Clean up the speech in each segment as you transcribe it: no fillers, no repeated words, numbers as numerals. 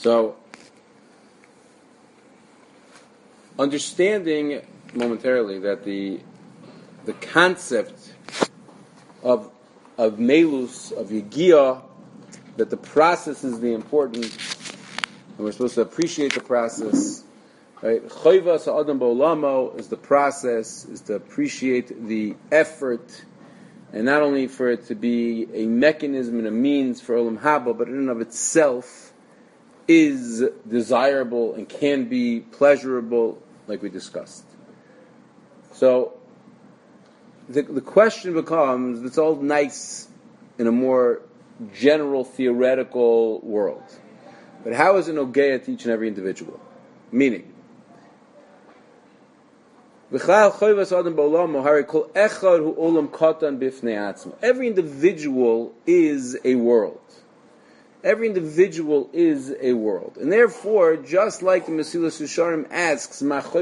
So, understanding momentarily that the concept of melus, of yigiyah, that the process is the important, and we're supposed to appreciate the process. Right? Choivas ha'adam ba'olamo is the process, is to appreciate the effort, and not only for it to be a mechanism and a means for olam haba, but in and of itself is desirable and can be pleasurable, like we discussed. So the question becomes, it's all nice in a more general theoretical world, but how is it nogeya to each and every individual? Meaning, every individual is a world. Every individual is a world. And therefore, just like the Mesilas Yesharim asks,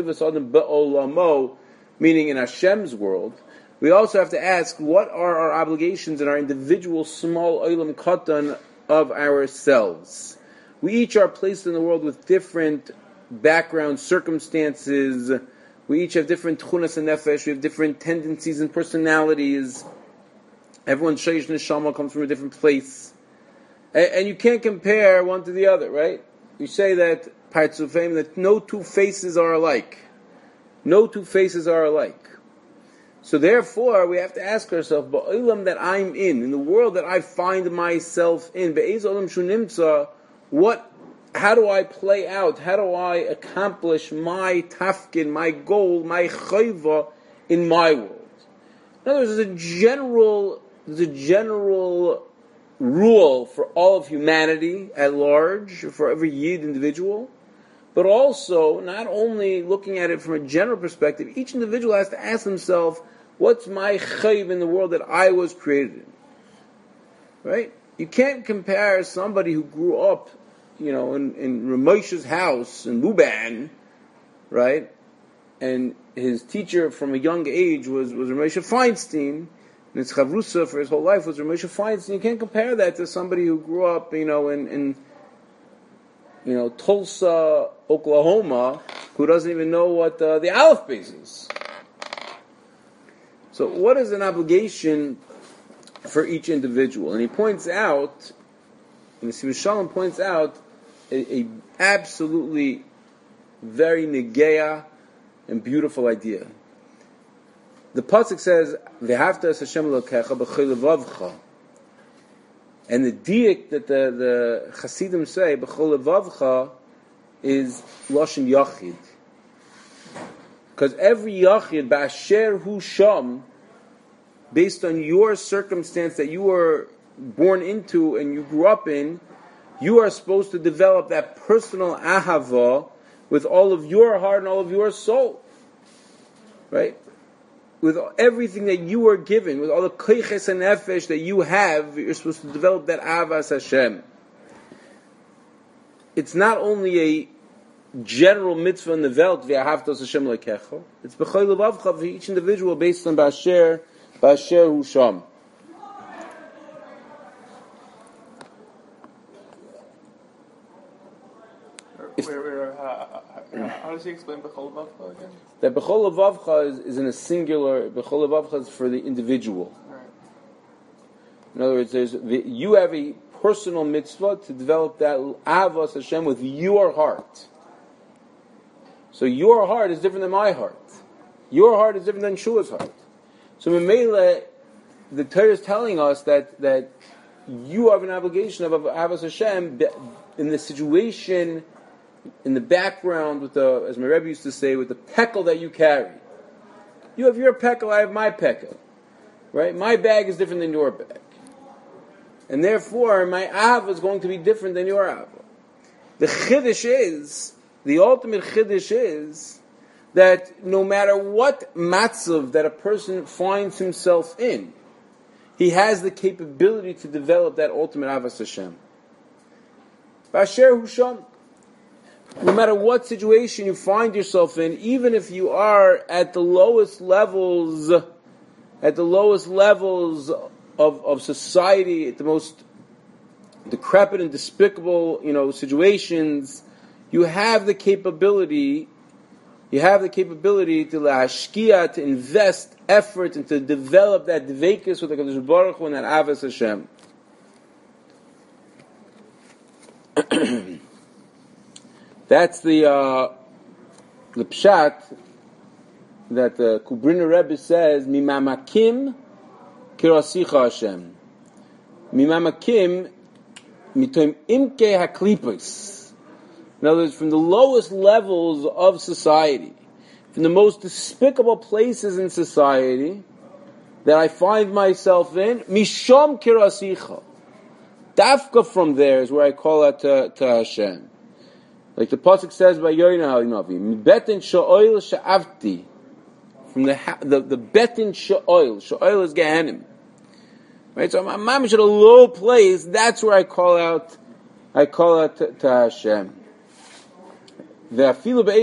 meaning in Hashem's world, we also have to ask, what are our obligations in our individual small olam katan of ourselves? We each are placed in the world with different background circumstances. We each have different tchunas and nefesh. We have different tendencies and personalities. Everyone's sheish neshama comes from a different place. And you can't compare one to the other, right? You say that, partzufim, that no two faces are alike. No two faces are alike. So therefore, we have to ask ourselves, ba'olam that I'm in the world that I find myself in, be'ez olam shu nimtza, how do I play out? How do I accomplish my tafkin, my goal, my chayva in my world? In other words, there's a general rule for all of humanity at large, for every yid individual, but also, not only looking at it from a general perspective, each individual has to ask himself, what's my chayv in the world that I was created in? Right? You can't compare somebody who grew up, in Ramosha's house in Luban, right? And his teacher from a young age was Ramosha Feinstein, and his chavrusa for his whole life was Ramosha Feinstein. You can't compare that to somebody who grew up, in Tulsa, Oklahoma, who doesn't even know what the Aleph base is. So what is an obligation for each individual? And he points out, and the Sivir Shalom points out, a absolutely very negeya and beautiful idea. The pasuk says, "V'havta es Hashem Elokecha b'chol levavcha," and the diak that the Hasidim say, "b'chol levavcha," is lashon yachid, because every yachid ba'asher hu sham, based on your circumstance that you were born into and you grew up in, you are supposed to develop that personal ahava with all of your heart and all of your soul, right? With everything that you are given, with all the koiches and nefesh that you have, you're supposed to develop that avas Hashem. It's not only a general mitzvah in the Welt, v'ahavtos Hashem lekecha. It's b'chol levavcha for each individual based on ba'asher hu sham. How does he explain B'chol Levavcha again? That B'chol Levavcha is in a singular. B'chol Levavcha is for the individual. Right. In other words, you have a personal mitzvah to develop that Avos Hashem with your heart. So your heart is different than my heart. Your heart is different than Shua's heart. So Memele, the Torah is telling us that you have an obligation of Avos Hashem in the situation, in the background, with the, as my Rebbe used to say, with the pekel that you carry. You have your pekel, I have my pekel. Right? My bag is different than your bag. And therefore, my Av is going to be different than your Av. The ultimate chiddush is, that no matter what matzav that a person finds himself in, he has the capability to develop that ultimate Avas Hashem. B'asher hu sham. No matter what situation you find yourself in, even if you are at the lowest levels of society, at the most decrepit and despicable, situations, you have the capability to lashkia, to invest effort and to develop that dveikus with HaKadosh Baruch Hu and that avos Hashem. That's the pshat that the Kubriner Rebbe says, Mimamakim kirasicha Hashem. Mimamakim mitoim imke haklipos. In other words, from the lowest levels of society, from the most despicable places in society that I find myself in, mishom kirasicha. Dafka from there is where I call out to Hashem. Like the pasuk says by Yoina Halinavi, "Betin sha'oil sha'avti," from the betin sha'oil. Sha'oil is Gehenim, right? So I'm mamish at a low place. That's where I call out to Hashem. The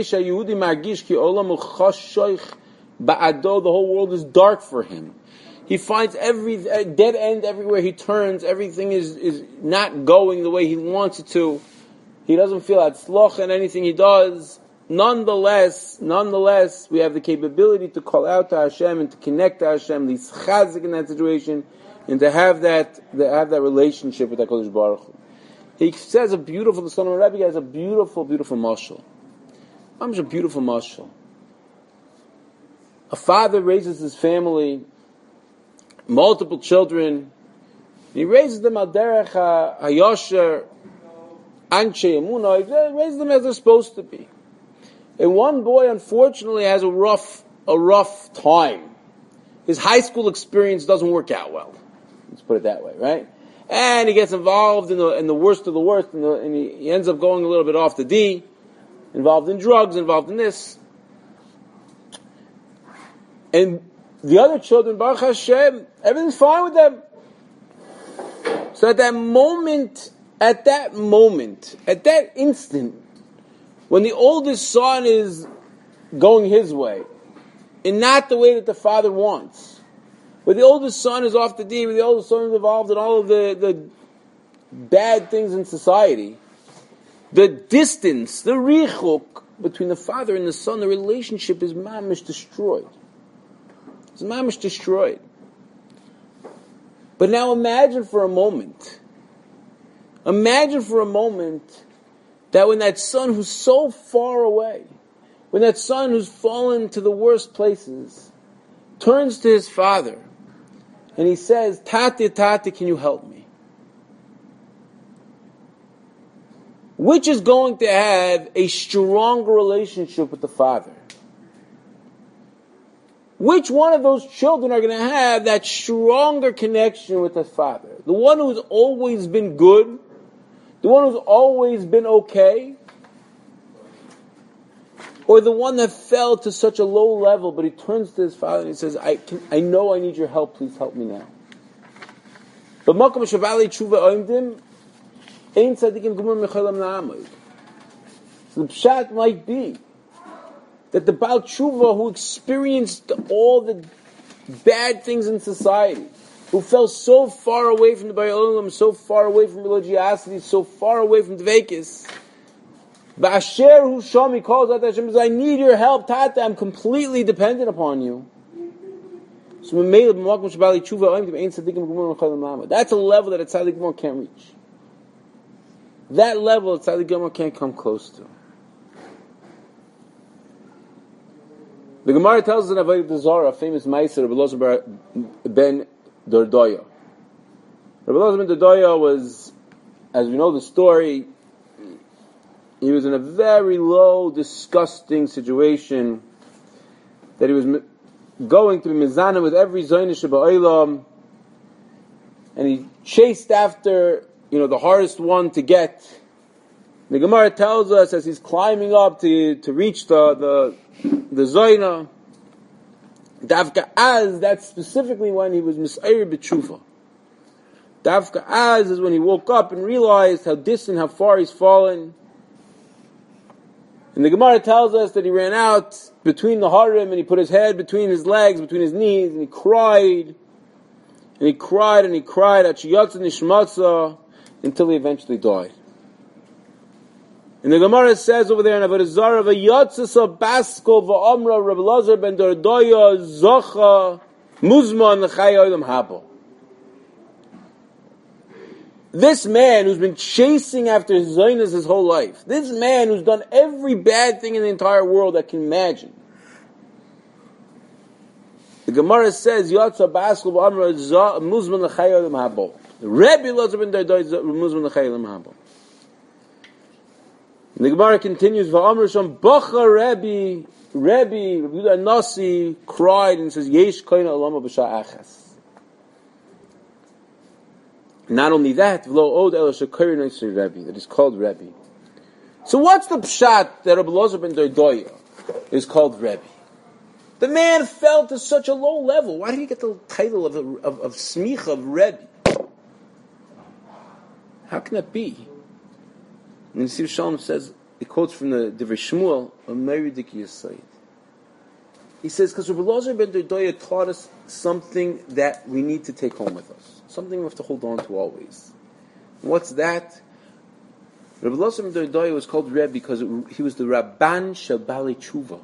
whole world is dark for him. He finds every dead end everywhere he turns. Everything is not going the way he wants it to. He doesn't feel hatzlocha in anything he does. Nonetheless, we have the capability to call out to Hashem and to connect to Hashem, chazik in that situation, and to have that relationship with HaKadosh Baruch Hu. He says the son of Rebbe has a beautiful, beautiful mashal. I'm just a beautiful mashal. A father raises his family, multiple children. He raises them al derech hayosher, anshe emunah. He raises them as they're supposed to be. And one boy, unfortunately, has a rough time. His high school experience doesn't work out well. Let's put it that way, right? And he gets involved in the worst of the worst, and he ends up going a little bit off the D, involved in drugs, involved in this. And the other children, Baruch Hashem, everything's fine with them. So at that instant, when the oldest son is going his way, and not the way that the father wants, where the oldest son is off the D, where the oldest son is involved in all of the bad things in society, the distance, the richuk between the father and the son, the relationship is mamish destroyed. It's mamish destroyed. But now imagine for a moment that when that son who's so far away, when that son who's fallen to the worst places, turns to his father, and he says, Tati, can you help me? Which is going to have a stronger relationship with the father? Which one of those children are going to have that stronger connection with the father? The one who's always been good? The one who's always been okay? Or the one that fell to such a low level, but he turns to his father and he says, I know I need your help, please help me now. But Makom Shavali Tshuva Oimdim, Ein Tzadikim Gumur Mechalam Na'amod. So the pshat might be that the Baal Tshuva who experienced all the bad things in society, who fell so far away from the Bari Olam, so far away from religiosity, so far away from Dveikis, Ba'asher Hu Sham, he calls out to Hashem, says, I need your help, Tata, I'm completely dependent upon you. So that's a level that a Tzaddik Gomor can't reach. That level a Tzaddik Gomor can't come close to. The Gemara tells us in Avodah Zarah, a famous Meiser, Rabbi Elazar ben Dordoya. Rabbi Elazar ben Dordoya was, as we know the story, he was in a very low, disgusting situation that he was going to be mizanim with every Zaynish ba'olam, and he chased after, the hardest one to get. The Gemara tells us as he's climbing up to reach the Zayna, Davka Az, that's specifically when he was Mis'ayir B'tshuva. Davka Az is when he woke up and realized how distant, how far he's fallen. And the Gemara tells us that he ran out between the harim and he put his head between his legs, between his knees, and he cried. And he cried and he cried. until he eventually died. And the Gemara says over there in Avodah Zarah, "V'yatzasa Basko v'Amra Reb Elazar ben Dordoya Zocha Muzman L'Chai Olam Haba." This man who's been chasing after his Zionist his whole life, this man who's done every bad thing in the entire world that can imagine. The Gemara says, "Yatsa Baskul Amra Muzman L'Chai Olam Haba." Rebbe Elazar ben Dordoya Muzman L'Chai Olam Haba. And the Gemara continues, "Va'amr Sham Bacha Rebbe Yehuda Nasi cried and says, Yesh Koina Olama B'Sha Achas." Not only that, that is called Rebbe. So what's the pshat that Rabbi Elazar ben Dordoya is called Rebbe? The man fell to such a low level. Why did he get the title of smicha of Rebbe? How can that be? And Yisrael Shalom says, he quotes from the Divrei Shmuel, a Meridik Yisayid. He says, because Rabbi Elazar ben Dordoya taught us something that we need to take home with us. Something we have to hold on to always. What's that? Rabbi Elazar ben Dordoya was called Rebbe because he was the Rabban Shel Balei Tshuva.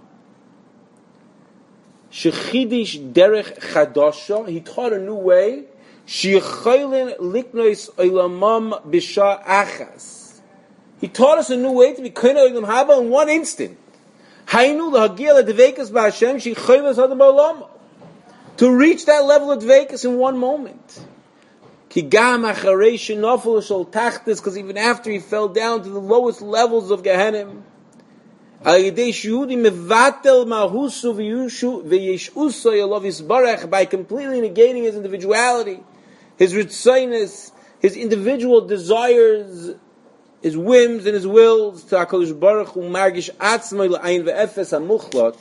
Shechidish derech chadasha, he taught a new way. Shechaylin liknois olamam b'sha achas. He taught us a new way to be koina olam haba in one instant. Hainu lahagil advekas b'Hashem shechaylas hadam ba'olam. To reach that level of dvekas in one moment. Because even after he fell down to the lowest levels of Gehenim, by completely negating his individuality, his ritzainis, his individual desires, his whims and his wills, to HaKadosh Baruch Hu margish atzmai l'ayin ve'efes ha'muchlot,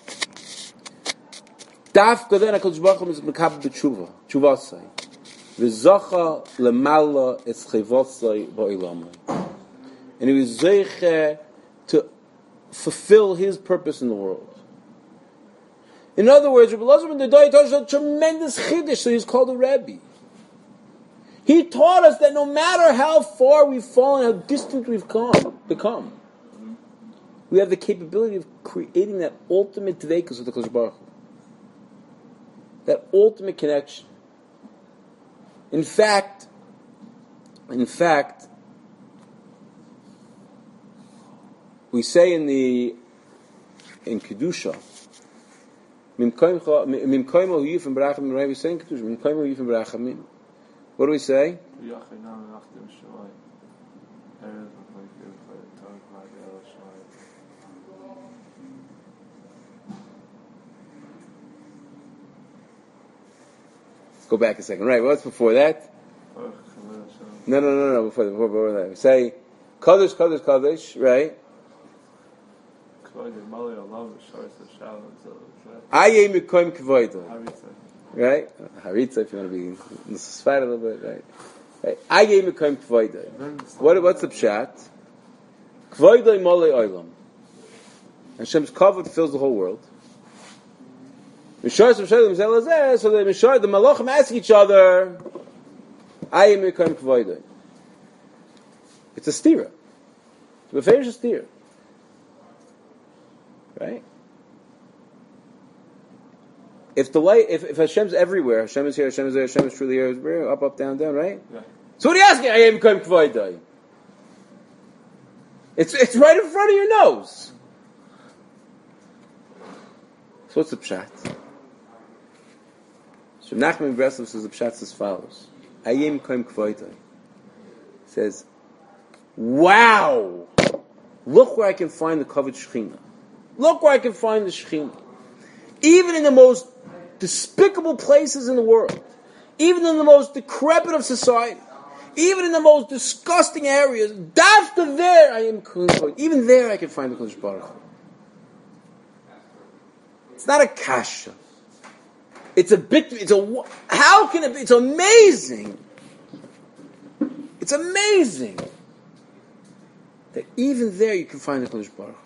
dafka then HaKadosh Baruch Hu is mekabel b'tshuva, tshuvasai. V'zacha lemala es chivosai ba'ilamai. And he was zeiche to fulfill his purpose in the world. In other words, Rabbi Elazar ben Dordoya taught us a tremendous chiddush, so he's called a Rebbe. He taught us that no matter how far we've fallen, how distant we've become, we have the capability of creating that ultimate dveikus with the Kodesh Baruch Hu. That ultimate connection. In fact, we say in Kedusha, we say in Kedusha, what do we say? Let's go back a second. Right, what's before that? No. Before that. We say, Kadosh, Kadosh, Kadosh, right? Aye Mikoim Kvoida. Right? Haritza, if you want to be inspired a little bit, right? Aye Mikoim Kvoida. What's the pshat? Kvoida Molei Olam. Hashem's kavod fills the whole world. So the Malachim ask each other, Aye Mikoim Kvoida. It's a stira. It's a fair stira. Right? If the light, if Hashem's everywhere, Hashem is here, Hashem is there, Hashem is truly here, up, down, right? Yeah. So what are you asking? I am Koim Kvaydai. It's right in front of your nose. So what's the pshat? So Nachman Breslov says the pshat as follows: I am Koim Kvaydai. Says, wow, look where I can find the Kavod Shechina. Look where I can find the Shekhinah. Even in the most despicable places in the world, even in the most decrepit of society, even in the most disgusting areas, dafka there I am Kohen. Even there I can find the Kodesh Baruch Hu. It's not a kasha. It's how can it be? It's amazing. It's amazing that even there you can find the Kodesh Baruch Hu.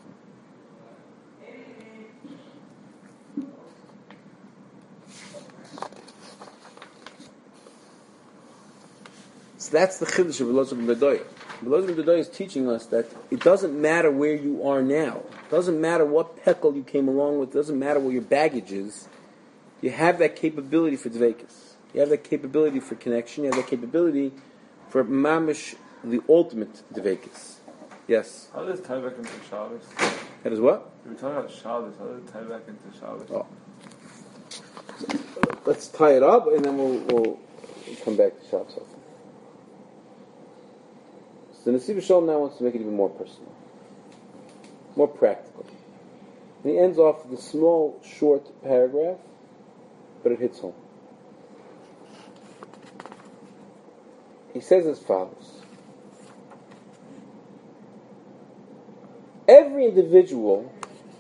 So that's the chiddush of Elazar ben Dodoya. Elazar ben Dodoya is teaching us that it doesn't matter where you are now. It doesn't matter what pekel you came along with. It doesn't matter what your baggage is. You have that capability for dveikus. You have that capability for connection. You have that capability for mamish, the ultimate dveikus. Yes? How does it tie back into Shabbos? That is what? We were talking about Shabbos. How does it tie back into Shabbos? Oh. Let's tie it up and then we'll come back to Shabbos. So Nesiv Shalom now wants to make it even more personal, more practical. And he ends off with a small, short paragraph, but it hits home. He says as follows: every individual,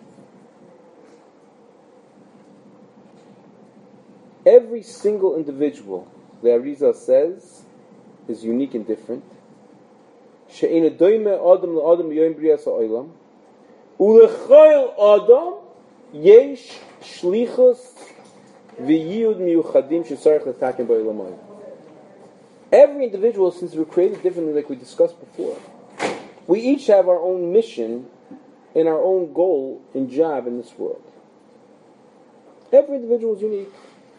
every single individual, the Arizal says, is unique and different. She'ena doime adam le'adam yoyim brias ha'olam, u'lechayil adam yesh shlichus v'yiyud miyuchadim she'sarech l'taken ba'olamai. Every individual, since we're created differently, like we discussed before, we each have our own mission and our own goal and job in this world. Every individual is unique.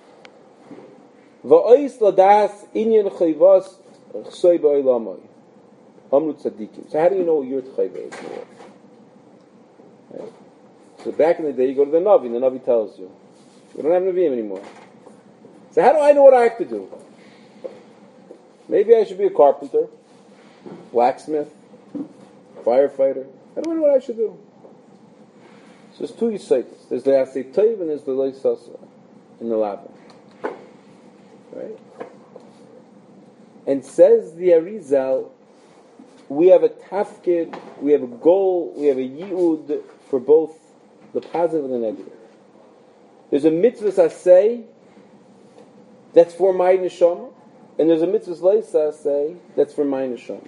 Va'ois ladas inyan chayvas chsoy ba'olamai. Amru tzadikim. So how do you know what your chayva is in the world? Right? So back in the day, you go to the Navi, and the Navi tells you. We don't have Naviim anymore. So how do I know what I have to do? Maybe I should be a carpenter, blacksmith, firefighter. I don't know what I should do. So there's two Yisaitis. There's the Asay Taiv and there's the Loi Sasa in the Laban. Right? And says the Arizal, we have a tafkid, we have a goal, we have a yi'ud for both the positive and the negative. There's a mitzvah asay that's for my neshama, and there's a mitzvah leisa asay that's for my neshama.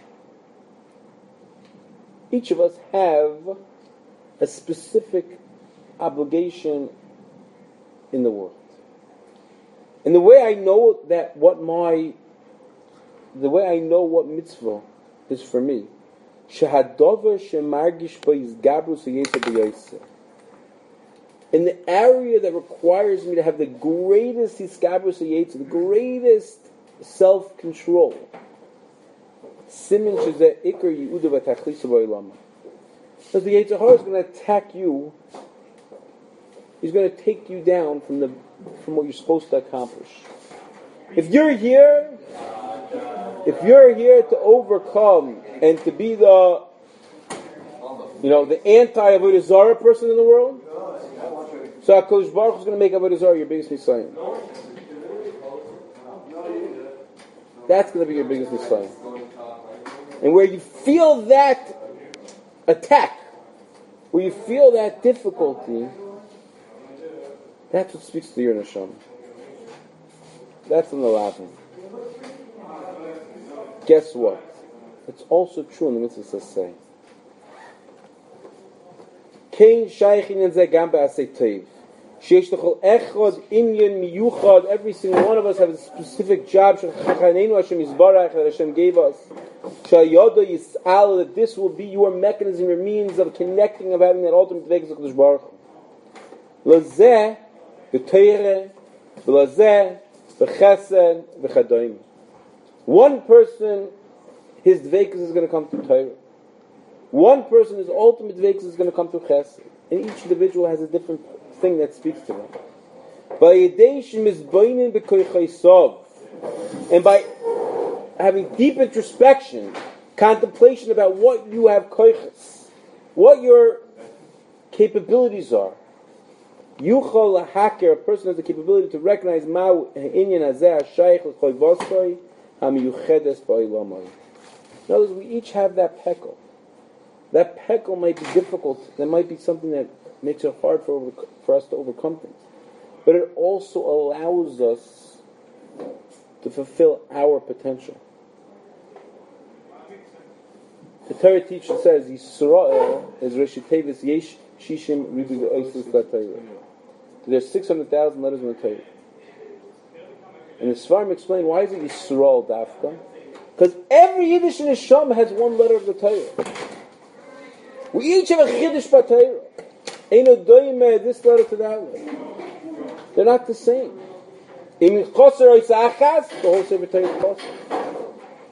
Each of us have a specific obligation in the world. And the way I know that the way I know what mitzvah is for me, shehadover shemargish b'yizgabru seyeta b'yoseh. In the area that requires me to have the greatest yizgabru seyeta, the greatest self-control, simin shezeh ikar yiuda v'tachlisa b'olam. Because the Yetzer Hara is going to attack you. He's going to take you down from what you're supposed to accomplish. If you're here to overcome and to be the anti-Avodah Zarah person in the world, so HaKadosh Baruch Hu is going to make Avodah Zarah your biggest Messiah. That's going to be your biggest Messiah. And where you feel that attack, where you feel that difficulty, that's what speaks to your neshama. That's in the laughing. Guess what? It's also true in the mitzvah say. Kein shaykhin en ze gam ba'asei tov. Sheish l'chol echad inyan miyuchad. Every single one of us has a specific job. Shechachanenu Hashem yisbarach that Hashem gave us. Shayada yis'al, that this will be your mechanism, your means of connecting, of having that ultimate dveikus of HaKadosh Baruch Hu. Lazeh v'teireh v'lazeh v'chesed v'chadoim. One person, his dveikus is going to come through Torah. One person, his ultimate dveikus is going to come through chesed. And each individual has a different thing that speaks to them. And by having deep introspection, contemplation about what you have koiches, what your capabilities are, yuchal lahaker, a person has the capability to recognize ma inyan hazeh hashayich l'choy voskoy hamiyuchedes ba'olamai. In other words, we each have that pekel. That pekel might be difficult. That might be something that makes it hard for us to overcome things. But it also allows us to fulfill our potential. The Torah teacher says, Yisrael is Reshit Tevis Yesh Shishim Ribu Oisus LaTorah. There's 600,000 letters in the Torah. And the Sfarim explain, why is it Yisrael Dafka? Because every Yiddish neshama has one letter of the Torah. We each have a Chiddush b'Torah. Eino doime this letter to that letter. They're not the same. In Choser Oisachas, the whole Sefer Torah is Choser.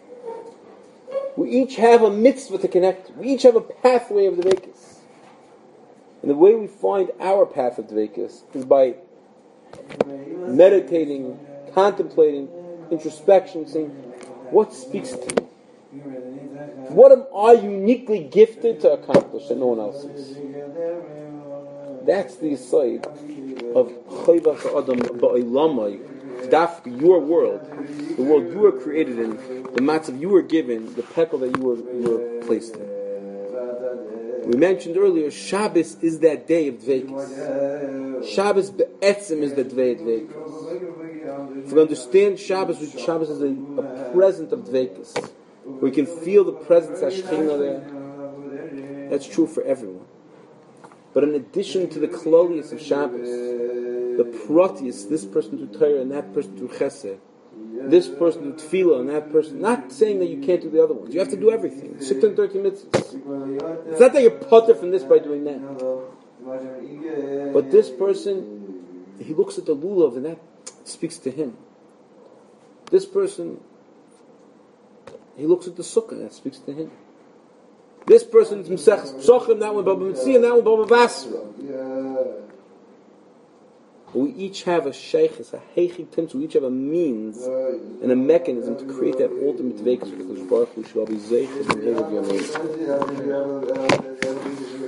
We each have a mitzvah to connect. We each have a pathway of the Dveikus. And the way we find our path of Dveikus is by meditating, contemplating, introspection, saying, what speaks to me? What am I uniquely gifted to accomplish that no one else is? That's the side of Chayvach Adam Ba'olamai, Dafka, your world, the world you were created in, the matzav you were given, the pekel that you were placed in. We mentioned earlier, Shabbos is that day of Dveikus. Shabbos be'etzim is the Dvei Dveikus. If we understand Shabbos is a present of Dveikus. We can feel the presence of Shekhinah there. That's true for everyone. But in addition to the klolius of Shabbos, the pratius, this person to Torah and that person to Chesed, this person to Tefillah and that person, not saying that you can't do the other ones. You have to do everything. 630 mitzvahs. It's not that you're putter from this by doing that. But this person, he looks at the lulav and that speaks to him. This person, he looks at the sukkah and that speaks to him. This person is Mesech Psochim, that one Baba Mitzvah, and that one Baba Basra. We each have a sheikhs, a heichik timtz. We each have a means and a mechanism to create that ultimate veikus. Because Baruch Hu shall be zeichet and of your name.